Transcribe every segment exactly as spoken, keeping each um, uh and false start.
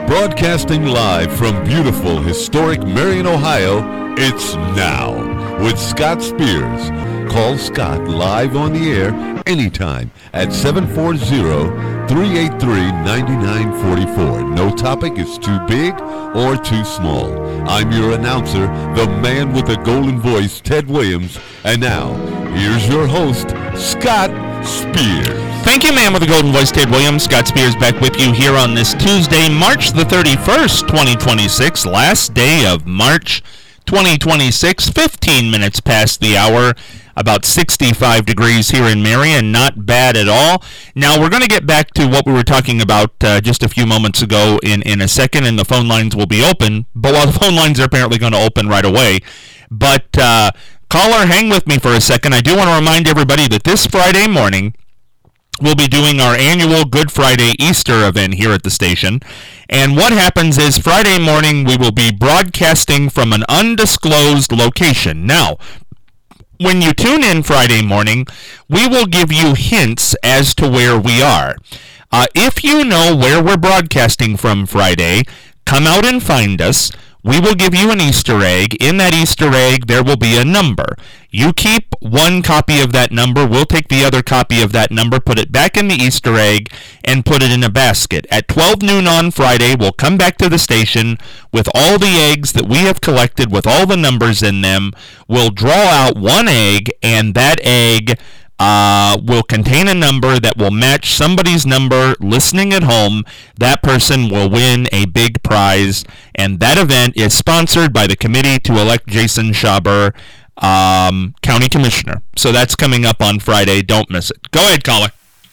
Broadcasting live from beautiful, historic Marion, Ohio, it's Now with Scott Spears. Call Scott live on the air anytime at seven four zero, three eight three, nine nine four four. No topic is too big or too small. I'm your announcer, the man with the golden voice, Ted Williams. And now, here's your host, Scott Spears. Thank you, man with the golden voice, Ted Williams. Scott Spears back with you here on this Tuesday, March the thirty-first, twenty twenty-six, last day of March twenty twenty-six, fifteen minutes past the hour, about sixty-five degrees here in Marion, not bad at all. Now, we're going to get back to what we were talking about uh, just a few moments ago in, in a second, and the phone lines will be open, but while the phone lines are apparently going to open right away. But, uh, caller, hang with me for a second. I do want to remind everybody that this Friday morning, we'll be doing our annual Good Friday Easter event here at the station. And what happens is Friday morning we will be broadcasting from an undisclosed location. Now, when you tune in Friday morning, we will give you hints as to where we are. Uh, if you know where we're broadcasting from Friday, come out and find us. We will give you an Easter egg. In that Easter egg, there will be a number. You keep one copy of that number. We'll take the other copy of that number, put it back in the Easter egg, and put it in a basket. At twelve noon on Friday, we'll come back to the station with all the eggs that we have collected with all the numbers in them. We'll draw out one egg, and that egg Uh, will contain a number that will match somebody's number listening at home. That person will win a big prize, and that event is sponsored by the Committee to Elect Jason Schaber, um, County Commissioner. So that's coming up on Friday. Don't miss it. Go ahead, caller.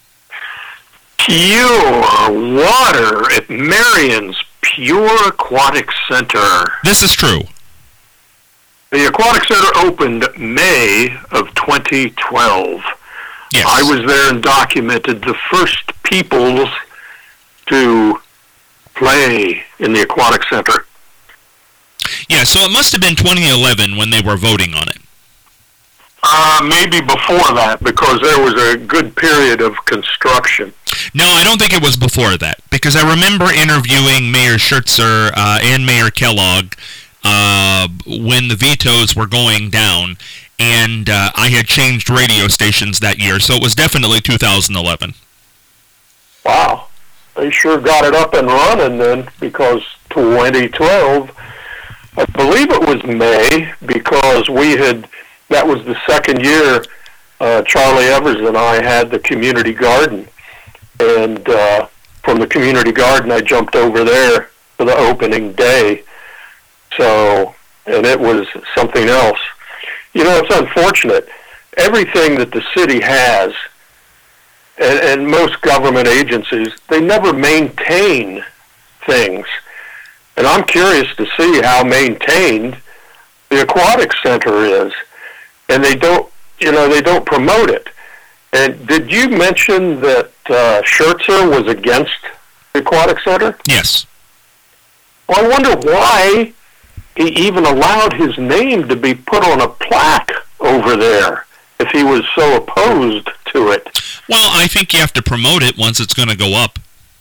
Pure water at Marion's Pure Aquatic Center. This is true. The Aquatic Center opened May of twenty twelve. Yes. I was there and documented the first people to play in the Aquatic Center. Yeah, so it must have been twenty eleven when they were voting on it. Uh, maybe before that, because there was a good period of construction. No, I don't think it was before that, because I remember interviewing Mayor Schertzer uh, and Mayor Kellogg Uh, when the vetoes were going down, and uh, I had changed radio stations that year, so it was definitely two thousand eleven. Wow. They sure got it up and running then, because twenty twelve, I believe it was May, because we had, that was the second year uh, Charlie Evers and I had the community garden, and uh, from the community garden I jumped over there for the opening day. So, and it was something else. You know, it's unfortunate. Everything that the city has, and, and most government agencies, they never maintain things. And I'm curious to see how maintained the Aquatic Center is. And they don't, you know, they don't promote it. And did you mention that uh, Schertzer was against the Aquatic Center? Yes. Well, I wonder why he even allowed his name to be put on a plaque over there if he was so opposed to it. Well, I think you have to promote it once it's going to go up.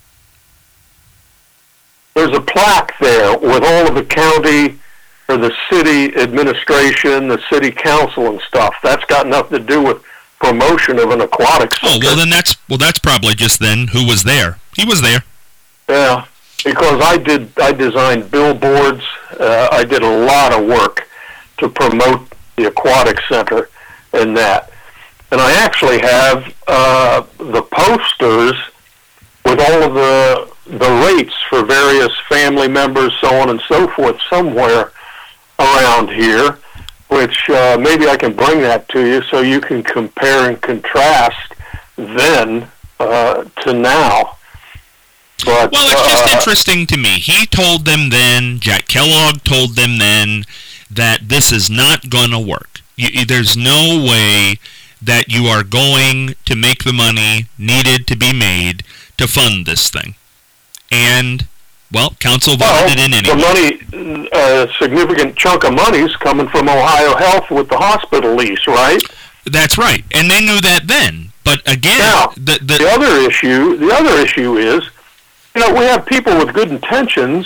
There's a plaque there with all of the county or the city administration, the city council and stuff. That's got nothing to do with promotion of an aquatic center. Oh, well then that's well that's probably just then who was there. He was there. Yeah. Because I did, I designed billboards. Uh, I did a lot of work to promote the Aquatic Center and that. And I actually have uh, the posters with all of the the rates for various family members, so on and so forth, somewhere around here. Which uh, maybe I can bring that to you so you can compare and contrast then uh, to now. But, well, it's just uh, interesting to me. He told them then, Jack Kellogg told them then, that this is not going to work. You, there's no way that you are going to make the money needed to be made to fund this thing. And, well, council voted well, it in anyway. The money, a significant chunk of money is coming from Ohio Health with the hospital lease, right? That's right. And they knew that then. But again, now, the, the, the other issue, the other issue is you know, we have people with good intentions.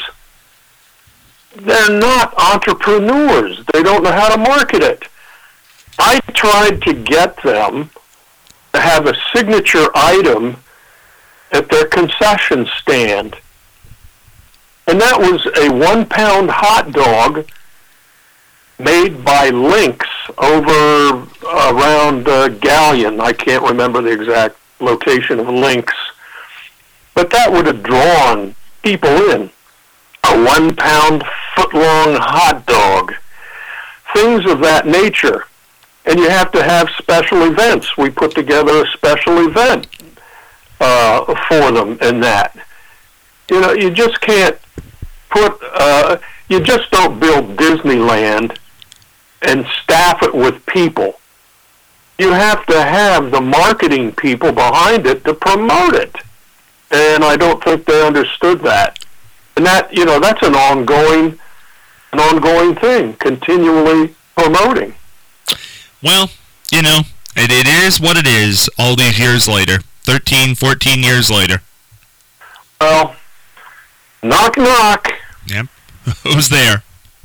They're not entrepreneurs. They don't know how to market it. I tried to get them to have a signature item at their concession stand. And that was a one-pound hot dog made by Lynx over around uh, Galleon. I can't remember the exact location of Lynx. But that would have drawn people in. A one-pound, foot-long hot dog. Things of that nature. And you have to have special events. We put together a special event uh, for them in that. You know, you just can't put, uh, you just don't build Disneyland and staff it with people. You have to have the marketing people behind it to promote it. And I don't think they understood that. And that, you know, that's an ongoing, an ongoing thing, continually promoting. Well, you know, it, it is what it is all these years later, thirteen, fourteen years later. Well, knock, knock. Yep. Who's there?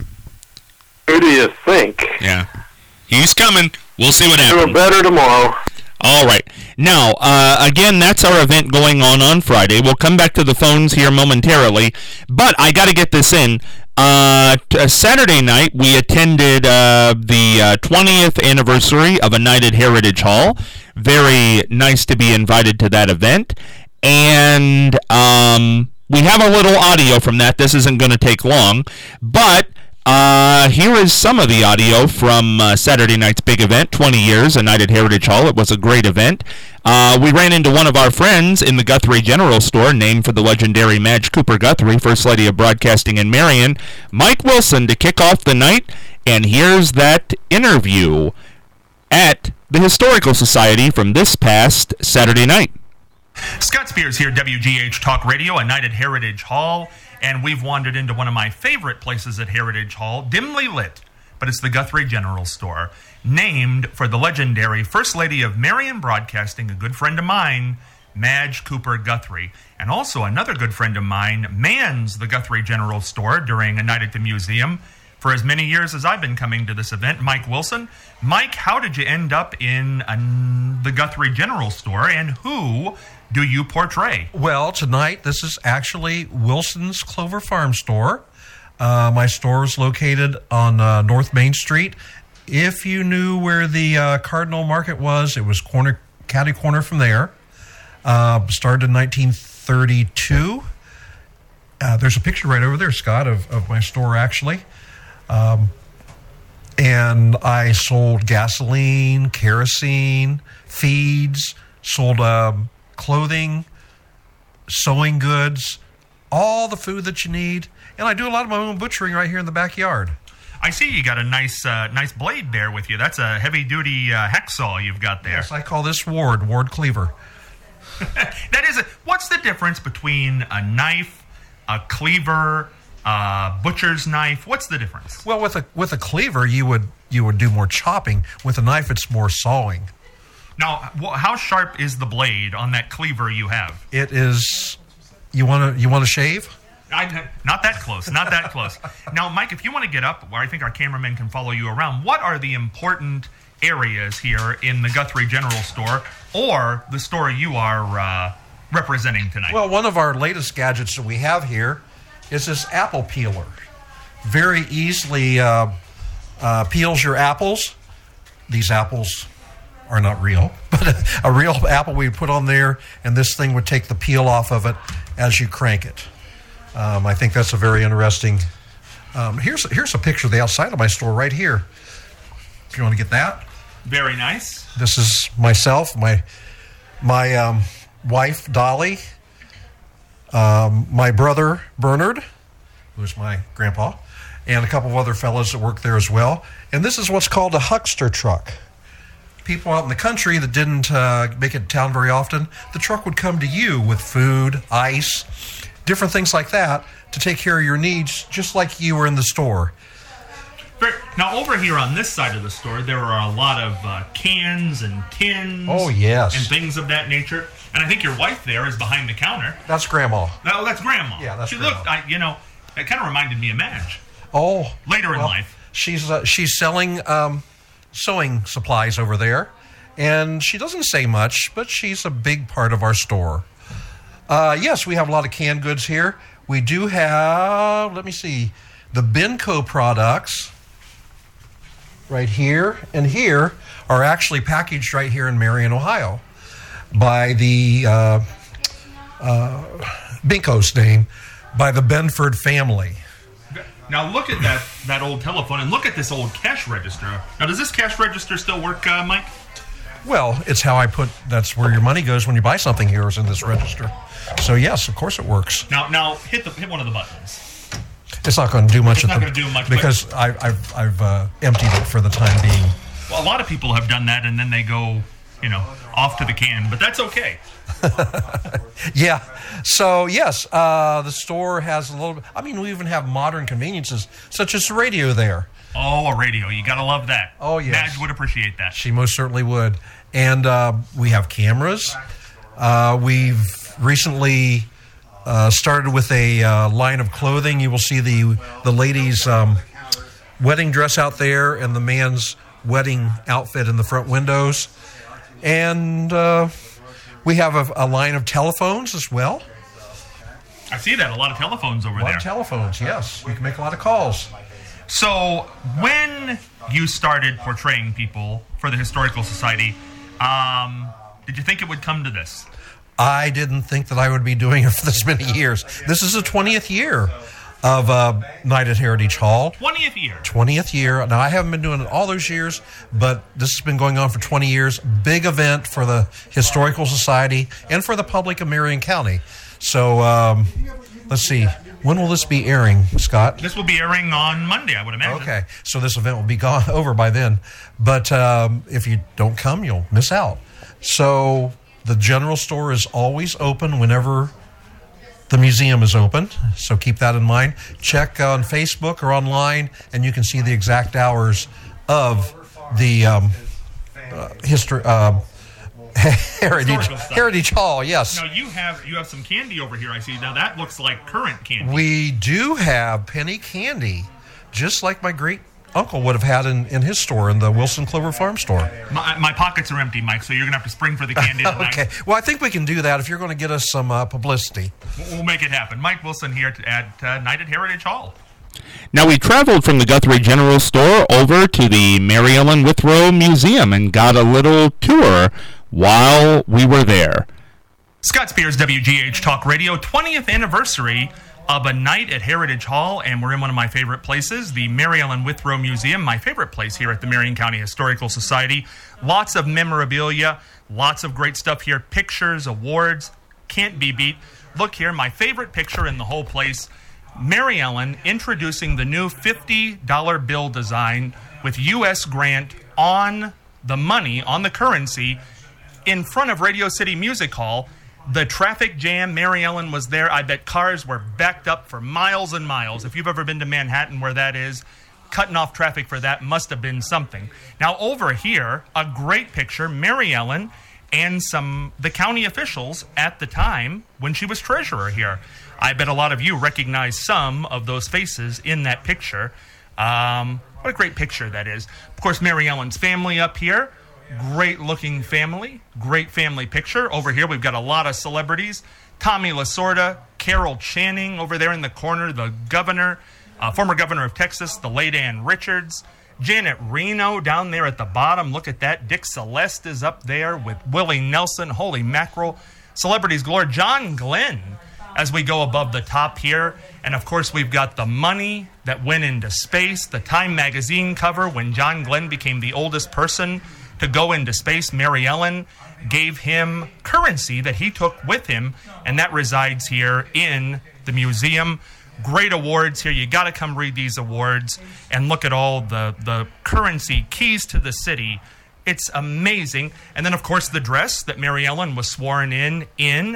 Who do you think? Yeah. He's coming. We'll see what happens. Do better tomorrow. All right. Now, uh, again, that's our event going on on Friday. We'll come back to the phones here momentarily, but I got to get this in. Uh, t- Saturday night, we attended uh, the uh, twentieth anniversary of A Night at Heritage Hall. Very nice to be invited to that event. And um, we have a little audio from that. This isn't going to take long, but Uh, here is some of the audio from uh, Saturday night's big event, twenty years, A Night at Heritage Hall. It was a great event. Uh, we ran into one of our friends in the Guthrie General Store, named for the legendary Madge Cooper Guthrie, First Lady of Broadcasting in Marion, Mike Wilson, to kick off the night. And here's that interview at the Historical Society from this past Saturday night. Scott Spears here, W G H Talk Radio, A Night at Heritage Hall. And we've wandered into one of my favorite places at Heritage Hall, dimly lit, but it's the Guthrie General Store, named for the legendary First Lady of Marion Broadcasting, a good friend of mine, Madge Cooper Guthrie. And also another good friend of mine mans the Guthrie General Store during A Night at the Museum for as many years as I've been coming to this event, Mike Wilson. Mike, how did you end up in uh, the Guthrie General Store, and who do you portray? Well, tonight, this is actually Wilson's Clover Farm Store. Uh, my store is located on uh, North Main Street. If you knew where the uh, Cardinal Market was, it was corner, catty corner from there. Uh, started in nineteen thirty-two. Uh, there's a picture right over there, Scott, of, of my store, actually. Um, and I sold gasoline, kerosene, feeds, sold um, clothing, sewing goods, all the food that you need. And I do a lot of my own butchering right here in the backyard. I see you got a nice uh, nice blade there with you. That's a heavy-duty uh, hacksaw you've got there. Yes, I call this Ward, Ward Cleaver. That is a, what's the difference between a knife, a cleaver, a butcher's knife? What's the difference? Well, with a with a cleaver, you would you would do more chopping. With a knife, it's more sawing. Now, how sharp is the blade on that cleaver you have? It is. You want to you want to shave? I, not that close, not that close. Now, Mike, if you want to get up, where I think our cameramen can follow you around, what are the important areas here in the Guthrie General Store, or the store you are uh, representing tonight? Well, one of our latest gadgets that we have here is this apple peeler. Very easily uh, uh, peels your apples. These apples are not real, but a, a real apple we put on there, and this thing would take the peel off of it as you crank it. Um, I think that's a very interesting. Um, here's here's a picture of the outside of my store right here. If you want to get that. Very nice. This is myself, my my um, wife Dolly, um, my brother Bernard, who's my grandpa, and a couple of other fellows that work there as well. And this is what's called a huckster truck. People out in the country that didn't uh, make it to town very often, the truck would come to you with food, ice, different things like that to take care of your needs, just like you were in the store. Great. Now, over here on this side of the store, there are a lot of uh, cans and tins. Oh, yes. And things of that nature. And I think your wife there is behind the counter. That's Grandma. No, that's Grandma. Yeah, that's she Grandma. looked, I, you know, it kind of reminded me of Madge. Oh. Later well, in life. She's uh, she's selling um, sewing supplies over there. And she doesn't say much, but she's a big part of our store. Uh, yes, we have a lot of canned goods here. We do have, let me see, the Benco products right here and here are actually packaged right here in Marion, Ohio, by the uh, uh, Benco's name, by the Benford family. Now look at that, that old telephone, and look at this old cash register. Now, does this cash register still work, uh, Mike? Well, it's how I put, that's where your money goes when you buy something here is in this register. So, yes, of course it works. Now, now hit the hit one of the buttons. It's not going to do much. It's not going to do much. Because I, I've, I've uh, emptied it for the time being. Well, a lot of people have done that, and then they go, you know, off to the can, but that's okay. Yeah. So, yes, uh, the store has a little bit, I mean, we even have modern conveniences, such as the radio there. Oh, a radio. You got to love that. Oh, yes. Madge would appreciate that. She most certainly would. And uh, we have cameras. Uh, we've recently uh, started with a uh, line of clothing. You will see the, the lady's um, wedding dress out there and the man's wedding outfit in the front windows. And uh, we have a, a line of telephones as well. I see that. A lot of telephones over A lot there. of telephones, yes. You can make a lot of calls. So, when you started portraying people for the Historical Society, um, did you think it would come to this? I didn't think that I would be doing it for this many years. This is the twentieth year of uh, Night at Heritage Hall. twentieth year. twentieth year. Now, I haven't been doing it all those years, but this has been going on for twenty years. Big event for the Historical Society and for the public of Marion County. So, um, let's see. When will this be airing, Scott? This will be airing on Monday, I would imagine. Okay, so this event will be gone over by then. But um, if you don't come, you'll miss out. So the general store is always open whenever the museum is open. So keep that in mind. Check on Facebook or online, and you can see the exact hours of the um, uh, history. Uh, Heritage Heritage Hall, yes. Now you have you have some candy over here. I see. Now that looks like current candy. We do have penny candy, just like my great uncle would have had in, in his store, in the Wilson Clover Farm store. My, my pockets are empty, Mike. So you're gonna have to spring for the candy tonight. Okay. Well, I think we can do that if you're going to get us some uh, publicity. We'll, we'll make it happen. Mike Wilson here to, at uh, Night at Heritage Hall. Now, we traveled from the Guthrie General Store over to the Mary Ellen Withrow Museum and got a little tour while we were there. Scott Spears, W G H Talk Radio, twentieth anniversary of a night at Heritage Hall, and we're in one of my favorite places, the Mary Ellen Withrow Museum, my favorite place here at the Marion County Historical Society. Lots of memorabilia, lots of great stuff here, pictures, awards, can't be beat. Look here, my favorite picture in the whole place, Mary Ellen introducing the new fifty dollar bill design with U S Grant on the money, on the currency, in front of Radio City Music Hall. The traffic jam, Mary Ellen was there. I bet cars were backed up for miles and miles. If you've ever been to Manhattan where that is, cutting off traffic for that must have been something. Now over here, a great picture, Mary Ellen and some the county officials at the time when she was treasurer here. I bet a lot of you recognize some of those faces in that picture. Um, what a great picture that is. Of course, Mary Ellen's family up here. Great looking family. Great family picture. Over here, we've got a lot of celebrities. Tommy Lasorda, Carol Channing over there in the corner, the governor, uh, former governor of Texas, the late Ann Richards. Janet Reno down there at the bottom. Look at that. Dick Celeste is up there with Willie Nelson. Holy mackerel. Celebrities galore. John Glenn as we go above the top here. And, of course, we've got the money that went into space. The Time magazine cover when John Glenn became the oldest person to go into space. Mary Ellen gave him currency that he took with him, and that resides here in the museum. Great awards here. You got to come read these awards and look at all the, the currency keys to the city. It's amazing. And then, of course, the dress that Mary Ellen was sworn in in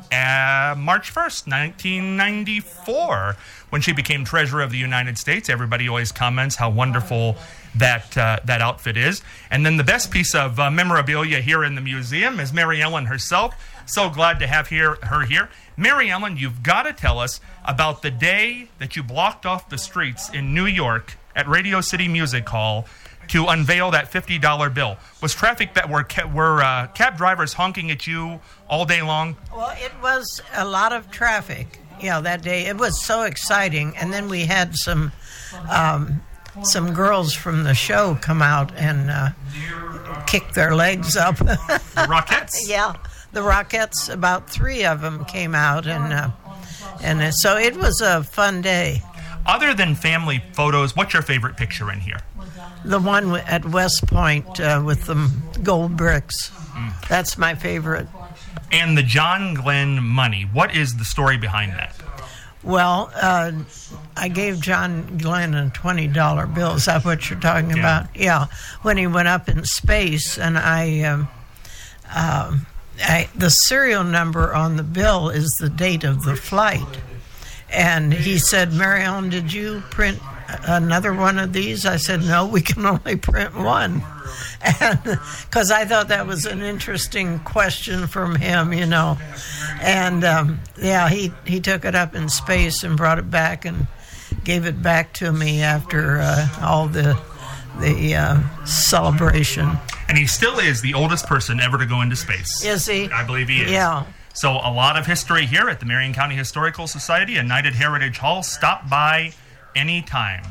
uh, March first, nineteen ninety-four, when she became Treasurer of the United States. Everybody always comments how wonderful that uh, that outfit is. And then the best piece of uh, memorabilia here in the museum is Mary Ellen herself. So glad to have here, her here. Mary Ellen, you've got to tell us about the day that you blocked off the streets in New York at Radio City Music Hall to unveil that fifty dollar bill. Was traffic that were ca- were uh, cab drivers honking at you all day long? Well, it was a lot of traffic. Yeah, that day it was so exciting, and then we had some um, some girls from the show come out and uh, kick their legs up. The Rockettes? Yeah, the Rockettes. About three of them came out, and uh, and uh, so it was a fun day. Other than family photos, what's your favorite picture in here? The one w- at West Point uh, with the gold bricks. Mm. That's my favorite. And the John Glenn money. What is the story behind that? Well, uh, I gave John Glenn a twenty dollar bill. Is that what you're talking Yeah. about? Yeah. When he went up in space, and I, um, um, I, the serial number on the bill is the date of the flight. And he said, Mary Ellen, did you print another one of these? I said, no, we can only print one. And because I thought that was an interesting question from him, you know. And, um, yeah, he, he took it up in space and brought it back and gave it back to me after uh, all the, the uh, celebration. And he still is the oldest person ever to go into space. Is he? I believe he is. Yeah. So a lot of history here at the Marion County Historical Society and Knighted Heritage Hall. Stop by anytime.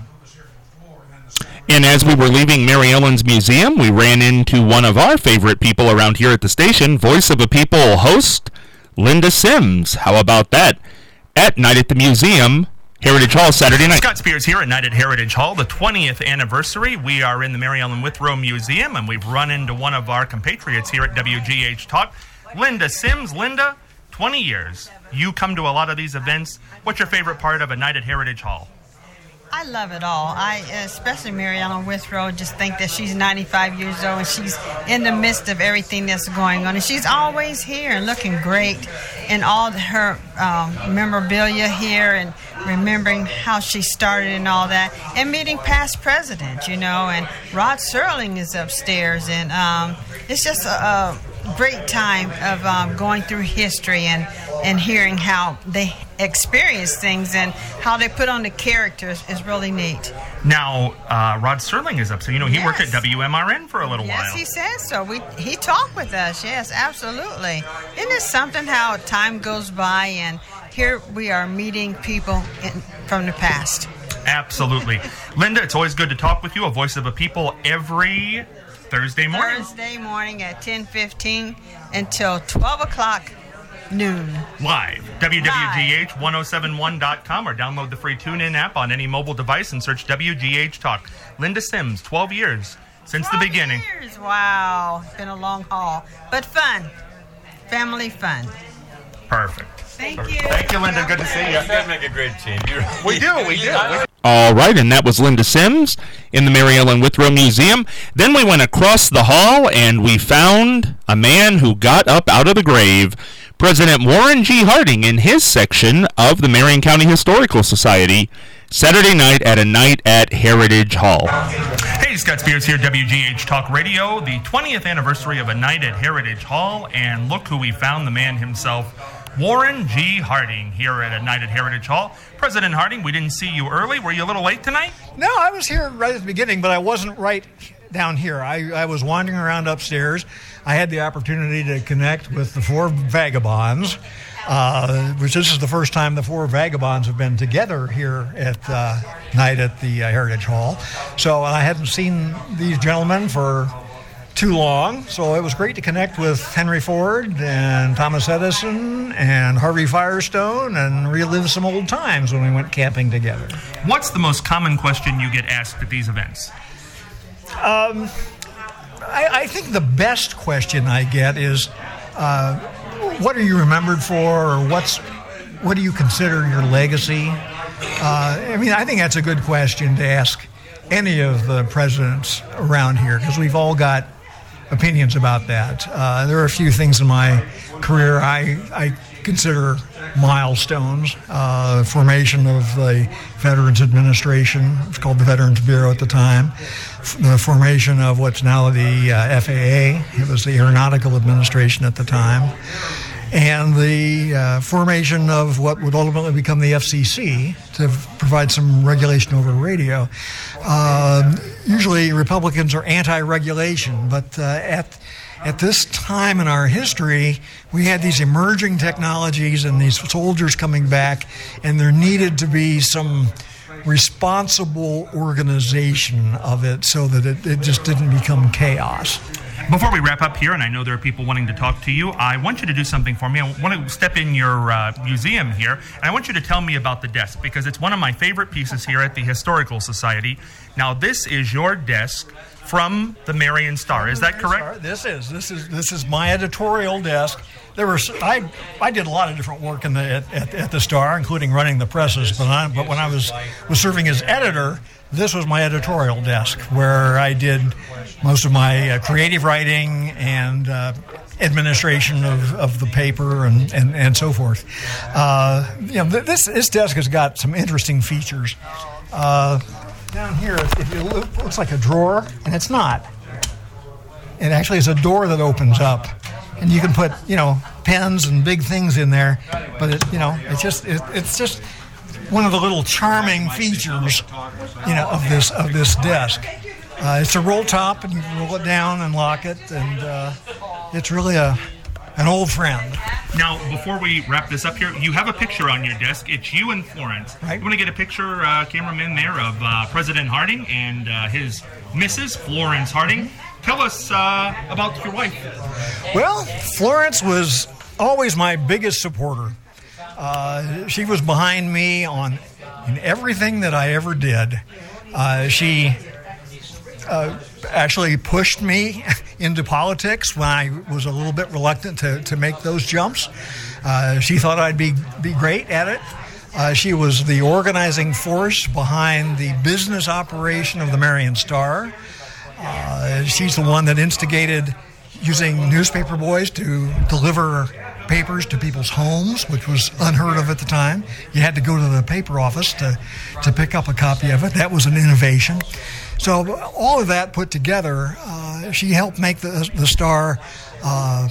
And as we were leaving Mary Ellen's museum, we ran into one of our favorite people around here at the station, Voice of a People host, Linda Sims. How about that? At Night at the Museum, Heritage Hall, Saturday night. Scott Spears here at Knighted Heritage Hall, the twentieth anniversary. We are in the Mary Ellen Withrow Museum, and we've run into one of our compatriots here at W G H Talk, Linda Sims. Linda, twenty years. You come to a lot of these events. What's your favorite part of a Night at Heritage Hall? I love it all. I, especially Mary Ellen Withrow, just think that she's ninety-five years old and she's in the midst of everything that's going on. And she's always here and looking great in all her um, memorabilia here and remembering how she started and all that. And meeting past presidents, you know, and Rod Serling is upstairs. And um, it's just a, a great time of um, going through history and, and hearing how they experience things and how they put on the characters is really neat. Now, uh, Rod Serling is up, so you know he Yes. worked at W M R N for a little Yes, while. he says so. We he talked with us. Yes, absolutely. Isn't it something how time goes by and here we are meeting people in, from the past. Absolutely. Linda, it's always good to talk with you, a voice of a people, every Thursday morning. Thursday morning at ten fifteen until twelve o'clock noon. Live. W W G H ten seventy-one dot com or download the free TuneIn app on any mobile device and search W G H Talk. Linda Sims, twelve years since the beginning. Years. Wow. It's been a long haul, but fun. Family fun. Perfect. Thank Perfect. you. Thank you, Linda. Good to see you. You guys make a great team. You- We do, we do. All right, and that was Linda Sims in the Mary Ellen Withrow Museum. Then we went across the hall and we found a man who got up out of the grave, President Warren G. Harding, in his section of the Marion County Historical Society, Saturday night at a night at Heritage Hall. Hey, Scott Spears here, W G H Talk Radio, the twentieth anniversary of a night at Heritage Hall, and look who we found, the man himself, Warren G. Harding, here at a night at Heritage Hall. President Harding, we didn't see you early. Were you a little late tonight? No, I was here right at the beginning, but I wasn't right down here. I, I was wandering around upstairs. I had the opportunity to connect with the four vagabonds, uh, which this is the first time the four vagabonds have been together here at uh, night at the uh, Heritage Hall. So I hadn't seen these gentlemen for too long, so it was great to connect with Henry Ford and Thomas Edison and Harvey Firestone and relive some old times when we went camping together. What's the most common question you get asked at these events? Um, I, I think the best question I get is, uh, what are you remembered for, or what's what do you consider your legacy? Uh, I mean, I think that's a good question to ask any of the presidents around here, because we've all got opinions about that. Uh, there are a few things in my career I, I consider milestones. Uh, formation of the Veterans Administration, it's called the Veterans Bureau at the time. The formation of what's now the uh, F A A, it was the Aeronautical Administration at the time. And the uh, formation of what would ultimately become the F C C to provide some regulation over radio. Uh, usually Republicans are anti-regulation, but uh, at at this time in our history, we had these emerging technologies and these soldiers coming back, and there needed to be some responsible organization of it so that it, it just didn't become chaos. Before we wrap up here, and I know there are people wanting to talk to you, I want you to do something for me. I want to step in your uh, museum here, and I want you to tell me about the desk, because it's one of my favorite pieces here at the Historical Society. Now, this is your desk from the Marion Star. Is that correct? This is this is this is my editorial desk. There were I I did a lot of different work in the at, at, at the Star, including running the presses. But I, but when I was was serving as editor, this was my editorial desk where I did most of my uh, creative writing and uh, administration of, of the paper and, and, and so forth. Uh, you know, th- this this desk has got some interesting features. Uh, down here, if you look, it looks like a drawer, and it's not. It actually is a door that opens up, and you can put, you know, pens and big things in there. But it, you know, it's just it, it's just one of the little charming features, you know, of this of this desk. Uh, it's a roll top, and you can roll it down and lock it, and uh, it's really a an old friend. Now, before we wrap this up here, you have a picture on your desk. It's you and Florence. Right. You want to get a picture, uh, cameraman, there of uh, President Harding and uh, his Missus Florence Harding. Tell us uh, about your wife. Well, Florence was always my biggest supporter. Uh, she was behind me on in everything that I ever did. Uh, she uh, actually pushed me into politics when I was a little bit reluctant to, to make those jumps. Uh, she thought I'd be, be great at it. Uh, she was the organizing force behind the business operation of the Marion Star. Uh, she's the one that instigated using newspaper boys to deliver papers to people's homes, which was unheard of at the time. You had to go to the paper office to, to pick up a copy of it. That was an innovation. So all of that put together, uh, she helped make the, the Star uh,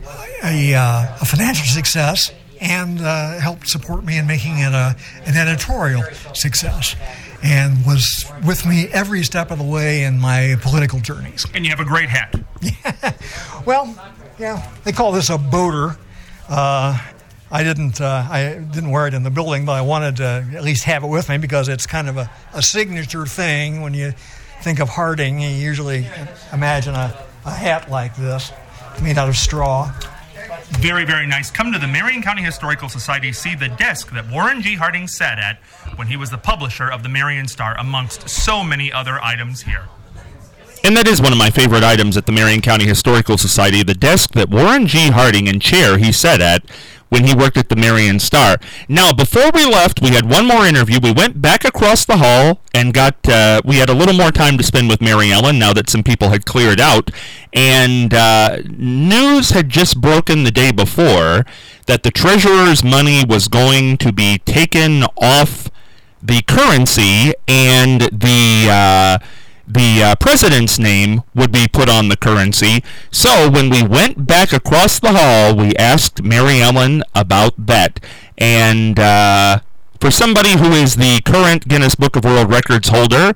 a, uh, a financial success and uh, helped support me in making it a, an editorial success, and was with me every step of the way in my political journeys. And you have a great hat. Yeah. Well, yeah, they call this a boater. Uh, I didn't uh, I didn't wear it in the building, but I wanted to at least have it with me because it's kind of a, a signature thing. When you think of Harding, you usually imagine a, a hat like this made out of straw. Very, very nice. Come to the Marion County Historical Society, see the desk that Warren G. Harding sat at when he was the publisher of the Marion Star, amongst so many other items here. And that is one of my favorite items at the Marion County Historical Society, the desk that Warren G. Harding and chair he sat at when he worked at the Marion Star. Now, before we left, we had one more interview. We went back across the hall and got, uh, we had a little more time to spend with Mary Ellen now that some people had cleared out. And uh, news had just broken the day before that the treasurer's money was going to be taken off the currency, and the uh, the uh, president's name would be put on the currency. So when we went back across the hall, we asked Mary Ellen about that. And uh, for somebody who is the current Guinness Book of World Records holder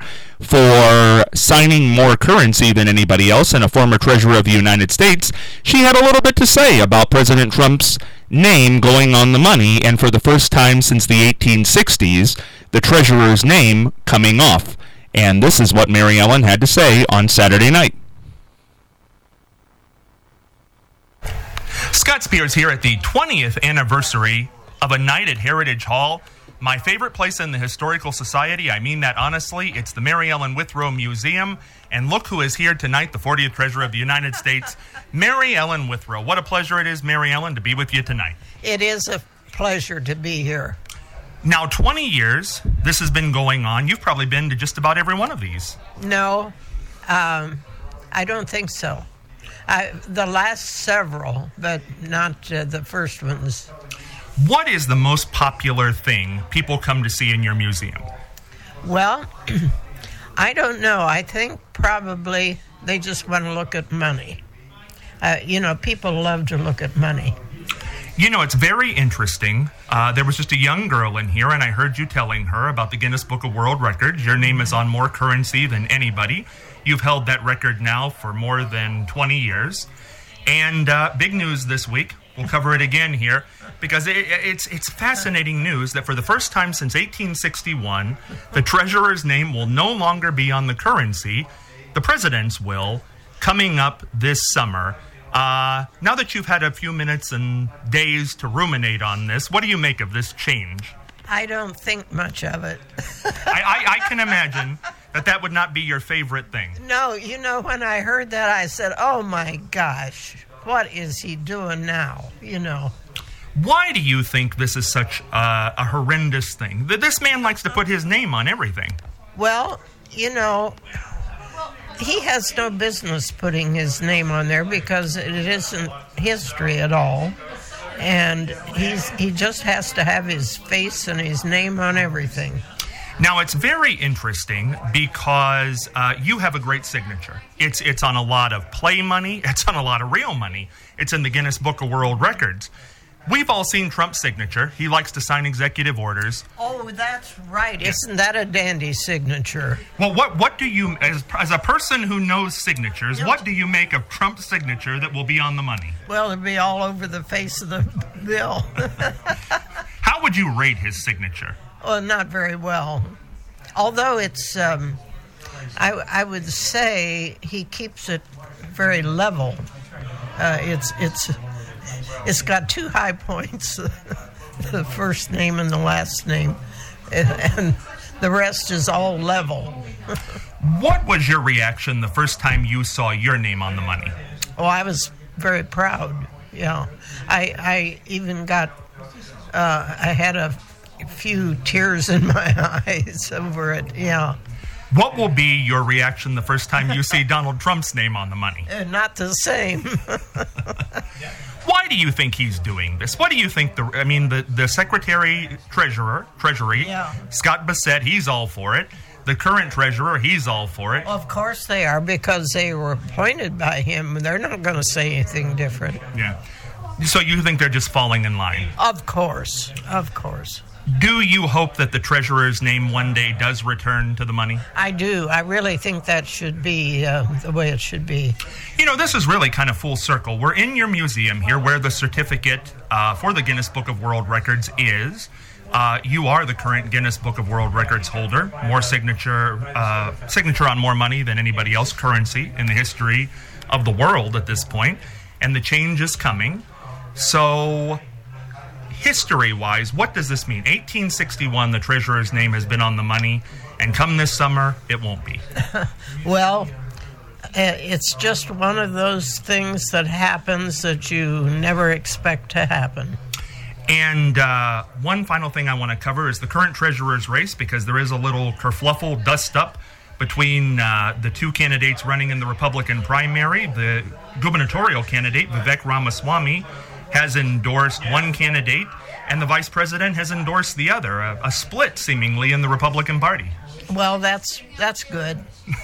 for signing more currency than anybody else and a former treasurer of the United States, she had a little bit to say about President Trump's name going on the money, and for the first time since the eighteen sixties, the treasurer's name coming off. And this is what Mary Ellen had to say on Saturday night. Scott Spears here at the twentieth anniversary of a night at Heritage Hall. My favorite place in the Historical Society, I mean that honestly, it's the Mary Ellen Withrow Museum. And look who is here tonight, the fortieth Treasurer of the United States, Mary Ellen Withrow. What a pleasure it is, Mary Ellen, to be with you tonight. It is a pleasure to be here. Now, twenty years, this has been going on. You've probably been to just about every one of these. No, um, I don't think so. I, the last several, but not uh, the first ones. What is the most popular thing people come to see in your museum? Well, I don't know. I think probably they just want to look at money. Uh, you know, people love to look at money. You know, it's very interesting. Uh, there was just a young girl in here, and I heard you telling her about the Guinness Book of World Records. Your name is on more currency than anybody. You've held that record now for more than twenty years. And uh, big news this week. We'll cover it again here because it, it's it's fascinating news that for the first time since eighteen sixty-one, the treasurer's name will no longer be on the currency. The president's will, coming up this summer. Uh, now that you've had a few minutes and days to ruminate on this, what do you make of this change? I don't think much of it. I, I, I can imagine that that would not be your favorite thing. No, you know, when I heard that, I said, oh my gosh, what is he doing now, you know? Why do you think this is such uh, a horrendous thing? That this man likes to put his name on everything. Well, you know, he has no business putting his name on there because it isn't history at all. And he's he just has to have his face and his name on everything. Now, it's very interesting because uh, you have a great signature. It's it's on a lot of play money. It's on a lot of real money. It's in the Guinness Book of World Records. We've all seen Trump's signature. He likes to sign executive orders. Oh, that's right. Isn't that a dandy signature? Well, what what do you, as, as a person who knows signatures, yep. What do you make of Trump's signature that will be on the money? Well, it'll be all over the face of the bill. How would you rate his signature? Well, not very well. Although it's, um, I, I would say he keeps it very level. Uh, it's it's it's got two high points, the first name and the last name, and, and the rest is all level. What was your reaction the first time you saw your name on the money? Oh, I was very proud. Yeah, I I even got uh, I had a few tears in my eyes over it. Yeah. What will be your reaction the first time you see Donald Trump's name on the money? Uh, not the same. Why do you think he's doing this? What do you think the I mean the, the Secretary Treasurer Treasury yeah. Scott Bassett, he's all for it. The current treasurer, he's all for it. Well, of course they are because they were appointed by him. They're not going to say anything different. Yeah. So you think they're just falling in line? Of course. Of course. Do you hope that the treasurer's name one day does return to the money? I do. I really think that should be uh, the way it should be. You know, this is really kind of full circle. We're in your museum here where the certificate uh, for the Guinness Book of World Records is. Uh, you are the current Guinness Book of World Records holder. More signature, uh, signature on more money than anybody else currency in the history of the world at this point. And the change is coming. So, history-wise, what does this mean? eighteen sixty-one, the treasurer's name has been on the money, and come this summer, it won't be. Well, it's just one of those things that happens that you never expect to happen. And uh, one final thing I want to cover is the current treasurer's race, because there is a little kerfluffle, dust-up between uh, the two candidates running in the Republican primary. The gubernatorial candidate, Vivek Ramaswamy, has endorsed one candidate, and the vice president has endorsed the other, a, a split, seemingly, in the Republican Party. Well, that's that's good.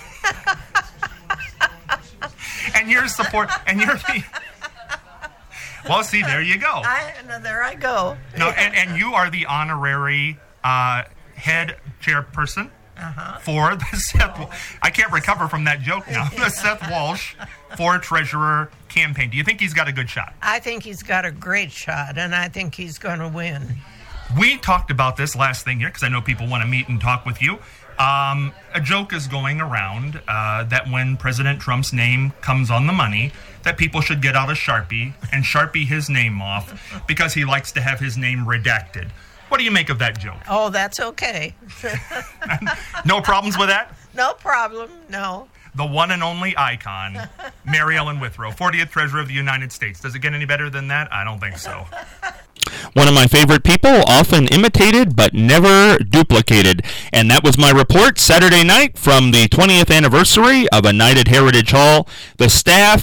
And your support, and you're the... Well, see, there you go. I, no, there I go. No, and, and you are the honorary uh, head chairperson uh-huh. for the Seth... I can't recover from that joke now. The Seth Walsh for Treasurer campaign. Do you think he's got a good shot? I think he's got a great shot, and I think he's going to win. We talked about this last thing here, because I know people want to meet and talk with you. Um, a joke is going around uh, that when President Trump's name comes on the money, that people should get out a Sharpie and Sharpie his name off because he likes to have his name redacted. What do you make of that joke? Oh, that's okay. No problems with that? No problem, no. The one and only icon, Mary Ellen Withrow, fortieth Treasurer of the United States. Does it get any better than that? I don't think so. One of my favorite people, often imitated but never duplicated. And that was my report Saturday night from the twentieth anniversary of A Night at Heritage Hall. The staff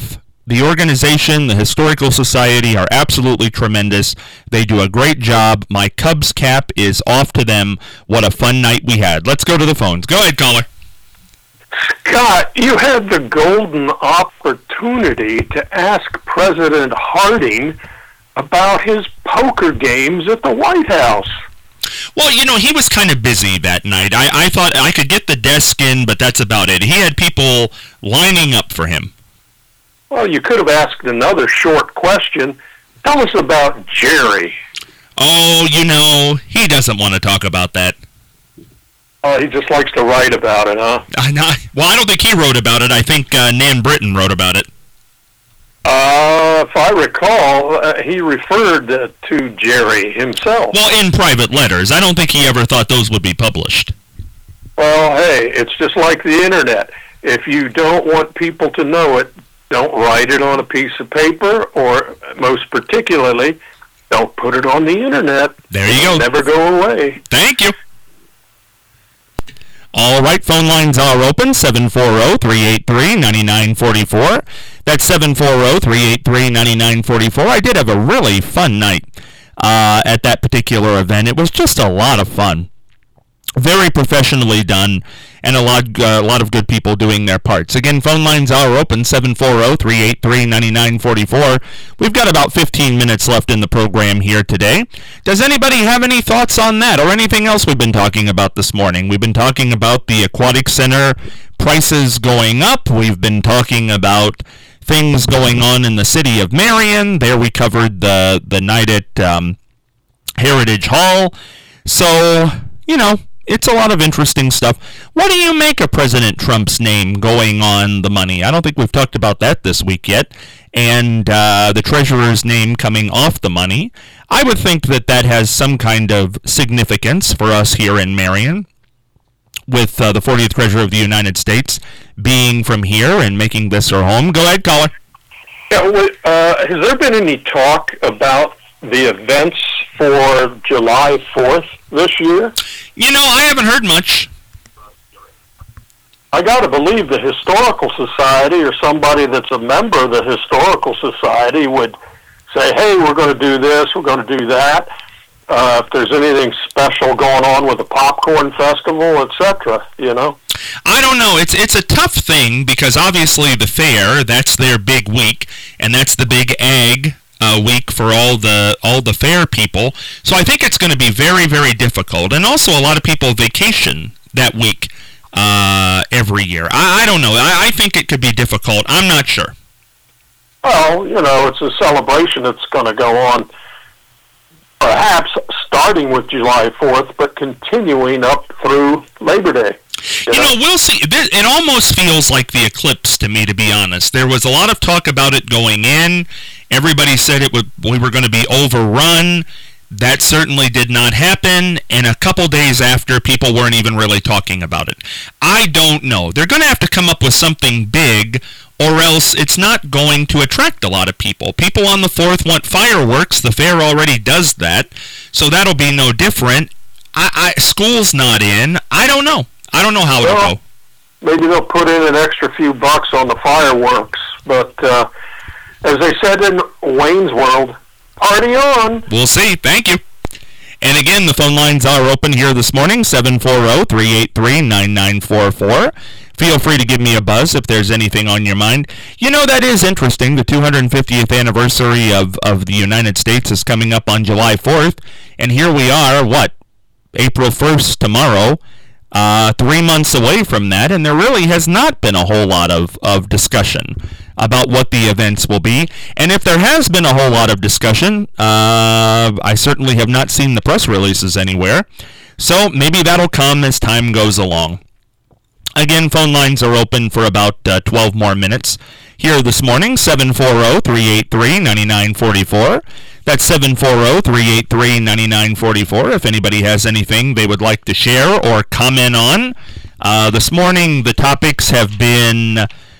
The organization, the Historical Society, are absolutely tremendous. They do a great job. My Cubs cap is off to them. What a fun night we had. Let's go to the phones. Go ahead, caller. Scott, you had the golden opportunity to ask President Harding about his poker games at the White House. Well, you know, he was kind of busy that night. I, I thought I could get the desk in, but that's about it. He had people lining up for him. Well, you could have asked another short question. Tell us about Jerry. Oh, you know, he doesn't want to talk about that. Oh, he just likes to write about it, huh? I know. Well, I don't think he wrote about it. I think uh, Nan Britton wrote about it. Uh, if I recall, uh, he referred uh, to Jerry himself. Well, in private letters. I don't think he ever thought those would be published. Well, hey, it's just like the Internet. If you don't want people to know it, don't write it on a piece of paper, or most particularly, don't put it on the Internet. There you It'll go. Never go away. Thank you. All right, phone lines are open, seven four zero, three eight three, nine nine four four. That's seven four zero, three eight three, nine nine four four. I did have a really fun night uh, at that particular event. It was just a lot of fun. Very professionally done, and a lot, uh, a lot of good people doing their parts. Again, phone lines are open, seven four zero, three eight three, nine nine four four. We've got about fifteen minutes left in the program here today. Does anybody have any thoughts on that or anything else we've been talking about this morning? We've been talking about the Aquatic Center prices going up. We've been talking about things going on in the city of Marion. There we covered the, the night at um, Heritage Hall. So, you know, it's a lot of interesting stuff. What do you make of President Trump's name going on the money? I don't think we've talked about that this week yet. And uh, the treasurer's name coming off the money. I would think that that has some kind of significance for us here in Marion, with uh, the fortieth Treasurer of the United States being from here and making this her home. Go ahead, caller. Yeah, uh, has there been any talk about the events for July fourth this year? You know, I haven't heard much. I got to believe the Historical Society or somebody that's a member of the Historical Society would say, hey, we're going to do this, we're going to do that. Uh, if there's anything special going on with the Popcorn Festival, et cetera, you know? I don't know. It's it's a tough thing because obviously the fair, that's their big week, and that's the big ag uh, week for all the all the fair people. So I think it's going to be very, very difficult. And also a lot of people vacation that week uh, every year. I, I don't know. I, I think it could be difficult. I'm not sure. Well, you know, it's a celebration that's going to go on perhaps starting with July fourth, but continuing up through Labor Day. You know, we'll see. It almost feels like the eclipse to me, to be honest. There was a lot of talk about it going in. Everybody said it would. We were going to be overrun. That certainly did not happen. And a couple days after, people weren't even really talking about it. I don't know. They're going to have to come up with something big, or else it's not going to attract a lot of people. People on the fourth want fireworks. The fair already does that. So that'll be no different. I, I, school's not in. I don't know. I don't know how well, it'll go. Maybe they'll put in an extra few bucks on the fireworks. But uh, as they said in Wayne's World, party on. We'll see. Thank you. And again, the phone lines are open here this morning, seven four zero, three eight three, nine nine four four. Feel free to give me a buzz if there's anything on your mind. You know, that is interesting. The two hundred fiftieth anniversary of, of the United States is coming up on July fourth. And here we are, what, April first tomorrow. Uh, three months away from that, and there really has not been a whole lot of, of discussion about what the events will be. And if there has been a whole lot of discussion, uh, I certainly have not seen the press releases anywhere. So maybe that'll come as time goes along. Again, phone lines are open for about uh, twelve more minutes here this morning, seven four zero, three eight three, nine nine four four. That's seven four zero, three eight three, nine nine four four. If anybody has anything they would like to share or comment on. Uh, this morning, the topics have been,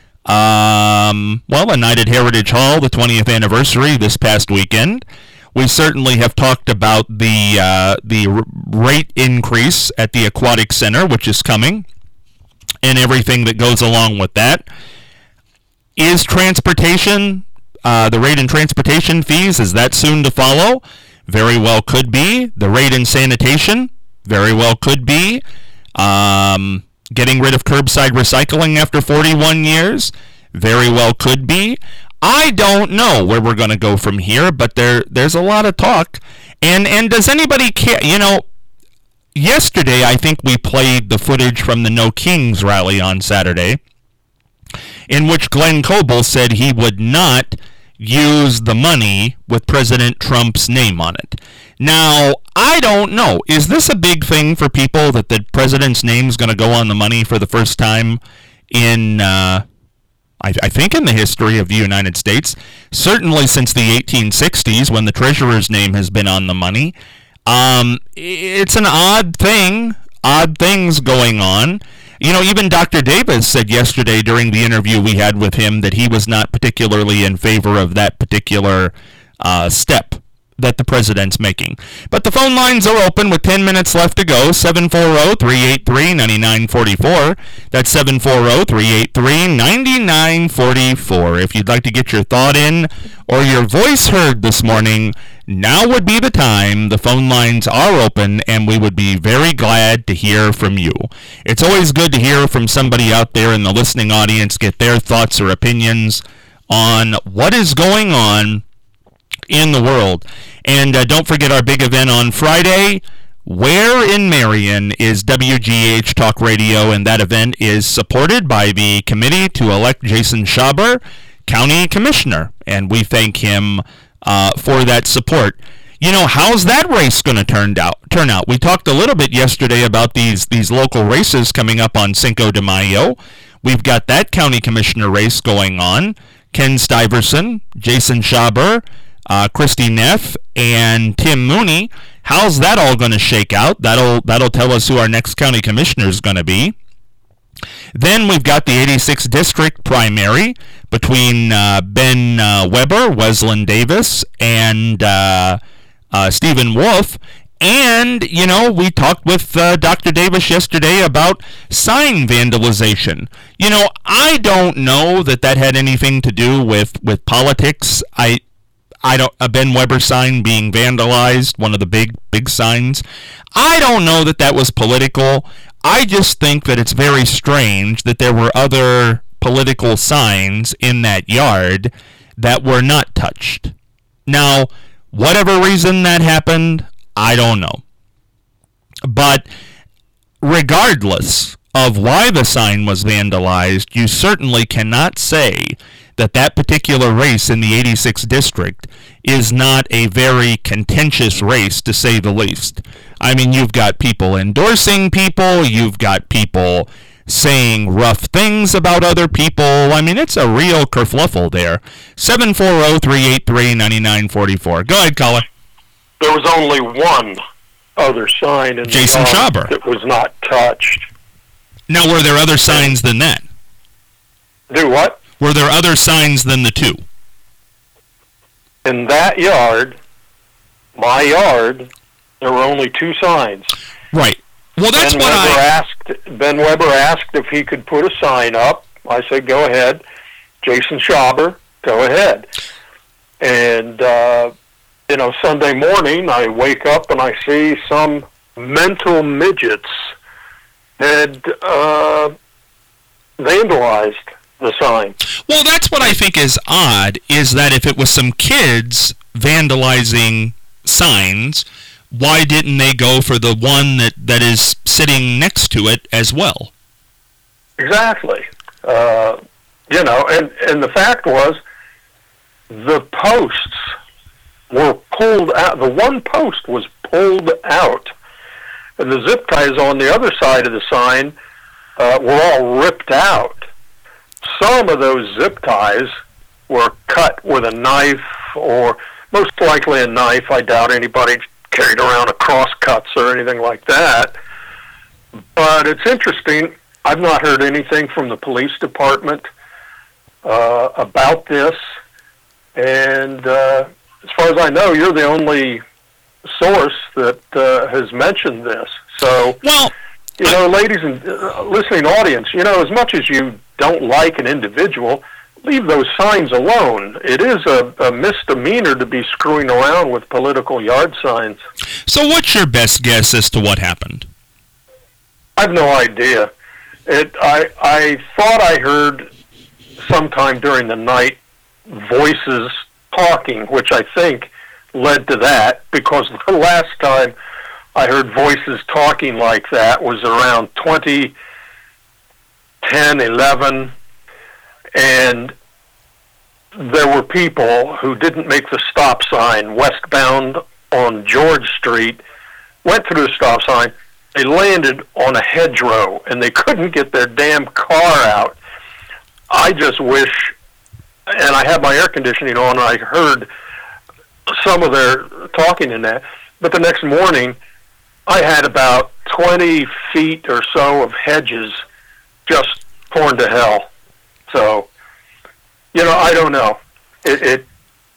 um, well, a night at Heritage Hall, the twentieth anniversary this past weekend. We certainly have talked about the, uh, the r- rate increase at the Aquatic Center, which is coming, and everything that goes along with that. Is transportation, uh, the rate in transportation fees, is that soon to follow? Very well could be. The rate in sanitation, very well could be. Um, getting rid of curbside recycling after forty-one years, very well could be. I don't know where we're going to go from here, but there there's a lot of talk. And and does anybody care? You know, yesterday I think we played the footage from the No Kings rally on Saturday, in which Glenn Coble said he would not use the money with President Trump's name on it. Now, I don't know. Is this a big thing for people that the president's name is going to go on the money for the first time in, uh, I, I think, in the history of the United States? Certainly since the eighteen sixties, when the treasurer's name has been on the money. Um, it's an odd thing, odd things going on. You know, even Doctor Davis said yesterday during the interview we had with him that he was not particularly in favor of that particular uh, step that the president's making. But the phone lines are open with ten minutes left to go. seven four zero, three eight three, nine nine four four. That's seven four zero, three eight three, nine nine four four. If you'd like to get your thought in or your voice heard this morning, now would be the time. The phone lines are open, and we would be very glad to hear from you. It's always good to hear from somebody out there in the listening audience, get their thoughts or opinions on what is going on in the world. And uh, don't forget our big event on Friday. Where in Marion is W G H Talk Radio? And that event is supported by the committee to elect Jason Schaber, County Commissioner. And we thank him uh, for that support. You know, how's that race going to turn out? Turn out? We talked a little bit yesterday about these, these local races coming up on Cinco de Mayo. We've got that County Commissioner race going on. Ken Stuyvesant, Jason Schaber, Uh, Christy Neff, and Tim Mooney. How's that all going to shake out? That'll that'll tell us who our next county commissioner is going to be. Then we've got the eighty-sixth District primary between uh, Ben uh, Weber, Wesleyan Davis, and uh, uh, Stephen Wolf. And, you know, we talked with uh, Doctor Davis yesterday about sign vandalization. You know, I don't know that that had anything to do with, with politics. I... I don't, a Ben Weber sign being vandalized, one of the big, big signs. I don't know that that was political. I just think that it's very strange that there were other political signs in that yard that were not touched. Now, whatever reason that happened, I don't know. But regardless of why the sign was vandalized, you certainly cannot say that that particular race in the eighty-sixth District is not a very contentious race, to say the least. I mean, you've got people endorsing people, you've got people saying rough things about other people. I mean, it's a real kerfluffle there. seven four zero, three eight three, nine nine four four. Go ahead, caller. There was only one other sign in Jason the yard Schaber that was not touched. Now, were there other signs than that? Do what? Were there other signs than the two? In that yard, my yard, there were only two signs. Right. Well, that's Ben what Weber I... asked. Ben Weber asked if he could put a sign up. I said, go ahead. Jason Schaber, go ahead. And, uh, you know, Sunday morning, I wake up and I see some mental midgets had uh, vandalized the sign. Well, that's what I think is odd, is that if it was some kids vandalizing signs, why didn't they go for the one that, that is sitting next to it as well? Exactly. Uh, you know, and, and the fact was, the posts were pulled out. The one post was pulled out, and the zip ties on the other side of the sign uh, were all ripped out. Some of those zip ties were cut with a knife, or most likely a knife. I doubt anybody carried around a cross cuts or anything like that. But it's interesting. I've not heard anything from the police department uh, about this. And uh, as far as I know, you're the only source that uh, has mentioned this. So, well, you know, ladies and uh, listening audience, you know, as much as you don't like an individual, leave those signs alone. It is a, a misdemeanor to be screwing around with political yard signs. So what's your best guess as to what happened? I have no idea. It. I I thought I heard sometime during the night voices talking, which I think led to that, because the last time I heard voices talking like that was around twenty ten, eleven, and there were people who didn't make the stop sign westbound on George Street, went through the stop sign, they landed on a hedgerow, and they couldn't get their damn car out. I just wish, and I had my air conditioning on, and I heard some of their talking in that, but the next morning, I had about twenty feet or so of hedges just torn to hell. So, you know, I don't know. It, it.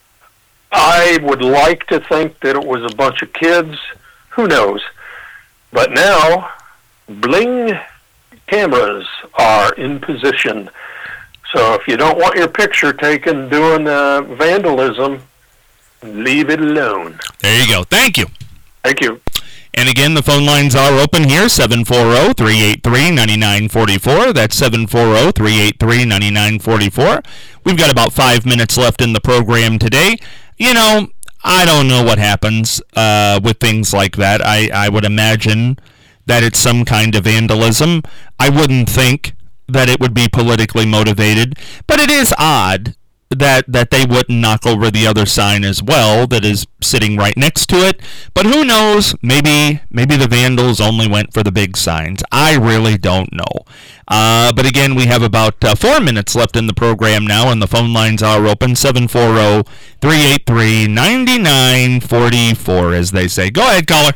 I would like to think that it was a bunch of kids. Who knows? But now, bling cameras are in position. So if you don't want your picture taken doing uh, vandalism, leave it alone. There you go. Thank you. Thank you. And again, the phone lines are open here, seven four zero, three eight three, nine nine four four. That's seven four zero, three eight three, nine nine four four. We've got about five minutes left in the program today. You know, I don't know what happens uh, with things like that. I, I would imagine that it's some kind of vandalism. I wouldn't think that it would be politically motivated, but it is odd that that they wouldn't knock over the other sign as well that is sitting right next to it. But who knows? Maybe maybe the vandals only went for the big signs. I really don't know. Uh, but again, we have about uh, four minutes left in the program now, and the phone lines are open, seven four zero, three eight three, nine nine four four, as they say. Go ahead, caller.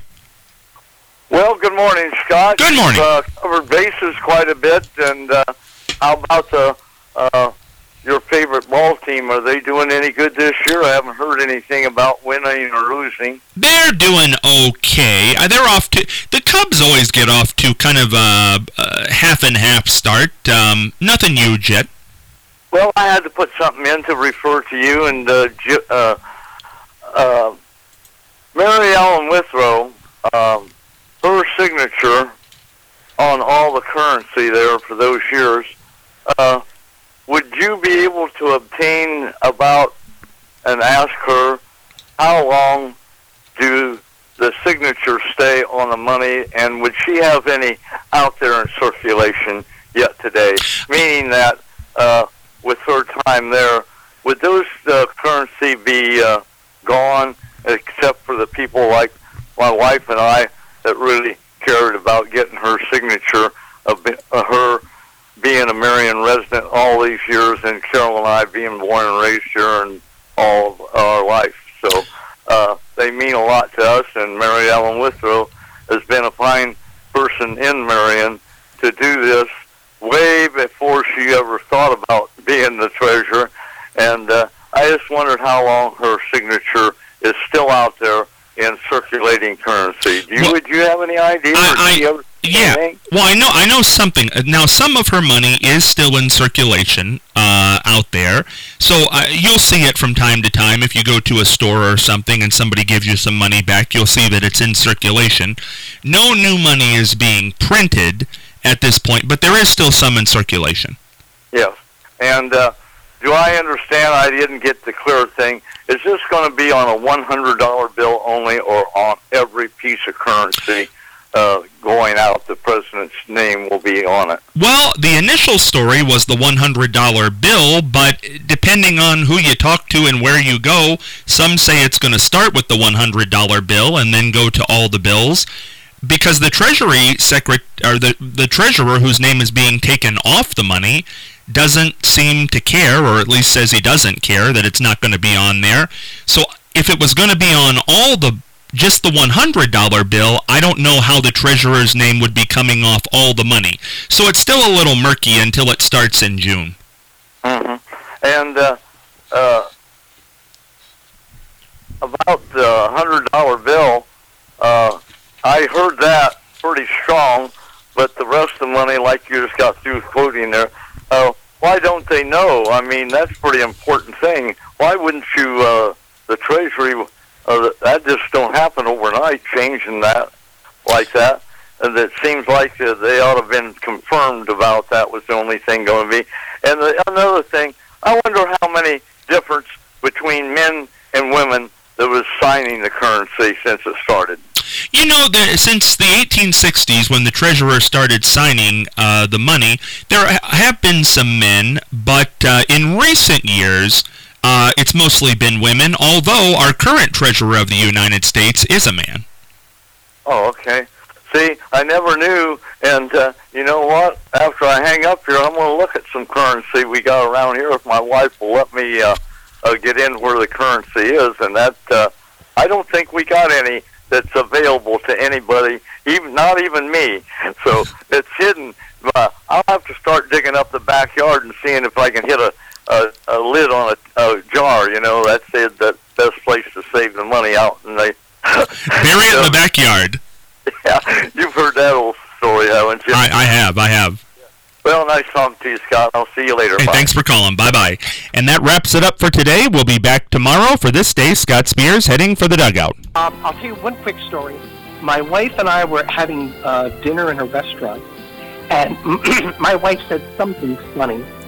Well, good morning, Scott. Good morning. You've uh, covered bases quite a bit, and uh, how about the... Uh, your favorite ball team? Are they doing any good this year? I haven't heard anything about winning or losing. They're doing okay. Uh, they're off to the Cubs. Always get off to kind of a, a half and half start. Um, nothing huge yet. Well, I had to put something in to refer to you, and uh, uh, uh, Mary Ellen Withrow, um, her signature on all the currency there for those years. Uh, Would you be able to obtain about and ask her how long do the signatures stay on the money, and would she have any out there in circulation yet today? Meaning that uh, with her time there, would those uh, currency be uh, gone except for the people like my wife and I that really cared about getting her signature of uh, her being a Marion resident all these years, and Carol and I being born and raised here and all of our life. So uh, they mean a lot to us, and Mary Ellen Withrow has been a fine person in Marion to do this way before she ever thought about being the treasurer. And uh, I just wondered how long her signature is still out there in circulating currency. Do you, well, would you have any idea? I, or do you I, ever yeah. anything? Well, I know I know something. Now, some of her money is still in circulation uh, out there, so uh, you'll see it from time to time. If you go to a store or something and somebody gives you some money back, you'll see that it's in circulation. No new money is being printed at this point, but there is still some in circulation. Yes. And uh, do I understand? I didn't get the clear thing. Is this going to be on a one hundred dollar bill only, or on every piece of currency uh, going out, the president's name will be on it? Well, the initial story was the one hundred dollar bill, but depending on who you talk to and where you go, some say it's going to start with the one hundred dollar bill and then go to all the bills, because the Treasury secret or the the treasurer whose name is being taken off the money doesn't seem to care, or at least says he doesn't care that it's not going to be on there. So if it was going to be on all the just the one hundred dollar bill, I don't know how the treasurer's name would be coming off all the money. So it's still a little murky until it starts in June. Mm-hmm. And uh, uh, about the one hundred dollar bill, uh, I heard that pretty strong, but the rest of the money, like you just got through quoting there, uh, why don't they know? I mean, that's a pretty important thing. Why wouldn't you, uh, the Treasury, uh, that just don't happen overnight, changing that like that. And it seems like uh, they ought to have been confirmed about that was the only thing going to be. And the, another thing, I wonder how many difference between men and women that was signing the currency since it started. You know, the, since the eighteen sixties, when the treasurer started signing uh, the money, there ha- have been some men, but uh, in recent years, uh, it's mostly been women, although our current treasurer of the United States is a man. Oh, okay. See, I never knew, and uh, you know what? After I hang up here, I'm going to look at some currency we got around here if my wife will let me uh, uh, get in where the currency is, and that, uh, I don't think we got any that's available to anybody, even not even me. So it's hidden. Uh, I'll have to start digging up the backyard and seeing if I can hit a, a, a lid on a, a jar. You know, that's the, the best place to save the money out. And they bury it in the backyard. Yeah, you've heard that old story, haven't you? I, I have, I have. Well, nice talking to you, Scott. I'll see you later. Hey, Bye. thanks for calling. Bye-bye. And that wraps it up for today. We'll be back tomorrow. For this day, Scott Spears heading for the dugout. Um, I'll tell you one quick story. My wife and I were having uh, dinner in a restaurant, and my wife said something funny.